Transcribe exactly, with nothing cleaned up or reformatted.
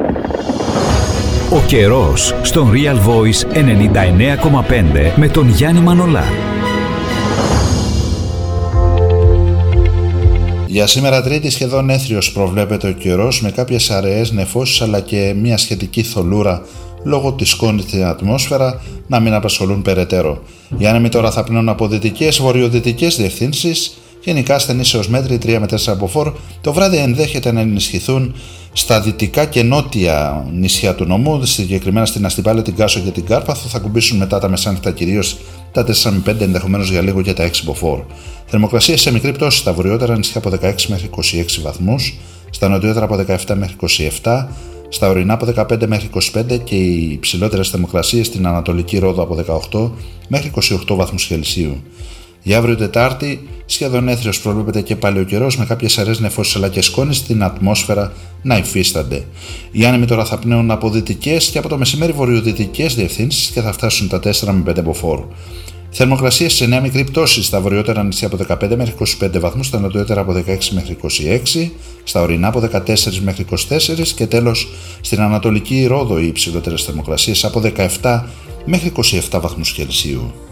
Ο καιρός στον Real Voice ενενήντα εννέα κόμμα πέντε με τον Γιάννη Μανολά. Για σήμερα Τρίτη σχεδόν έθριος προβλέπεται ο καιρός, με κάποιες αραιές νεφώσεις αλλά και μια σχετική θολούρα λόγω της σκόνης στην ατμόσφαιρα να μην απασχολούν περαιτέρω. Οι άνεμοι τώρα θα πνέουν από δυτικές βορειοδυτικές διευθύνσεις, γενικά ασθενείς έως μέτρη τρία με τέσσερα μποφόρ. Το βράδυ ενδέχεται να ενισχυθούν στα δυτικά και νότια νησιά του νομού, συγκεκριμένα στην Αστυπάλαια, την Κάσο και την Κάρπαθο. Θα κουμπίσουν μετά τα μεσάνυχτα κυρίως τα τέσσερα με πέντε, ενδεχομένως για λίγο και τα έξι μποφόρ. Θερμοκρασία σε μικρή πτώση στα βορειότερα νησιά από δεκαέξι μέχρι είκοσι έξι βαθμούς, στα νοτιότερα από δεκαεπτά μέχρι είκοσι επτά, στα ορεινά από δεκαπέντε μέχρι είκοσι πέντε και οι υψηλότερες θερμοκρασίες στην Ανατολική Ρόδο από δεκαοκτώ μέχρι είκοσι οκτώ βαθμούς Κελσίου. Για αύριο Τετάρτη, σχεδόν έθριος προβλέπεται και πάλι ο καιρός, με κάποιες αραιές νεφώσεις αλλά και σκόνη στην ατμόσφαιρα να υφίστανται. Οι άνεμοι τώρα θα πνέουν από δυτικές και από το μεσημέρι βορειοδυτικές διευθύνσεις και θα φτάσουν τα τέσσερα με πέντε μποφόρ. Θερμοκρασίες σε νέα μικρή πτώση στα βορειότερα νησιά από δεκαπέντε μέχρι είκοσι πέντε βαθμούς, στα νοτιότερα από δεκαέξι μέχρι είκοσι έξι, στα ορεινά από δεκατέσσερα μέχρι είκοσι τέσσερα και τέλος στην Ανατολική Ρόδο οι υψηλότερες θερμοκρασίες από δεκαεπτά μέχρι είκοσι επτά βαθμούς Κελσίου.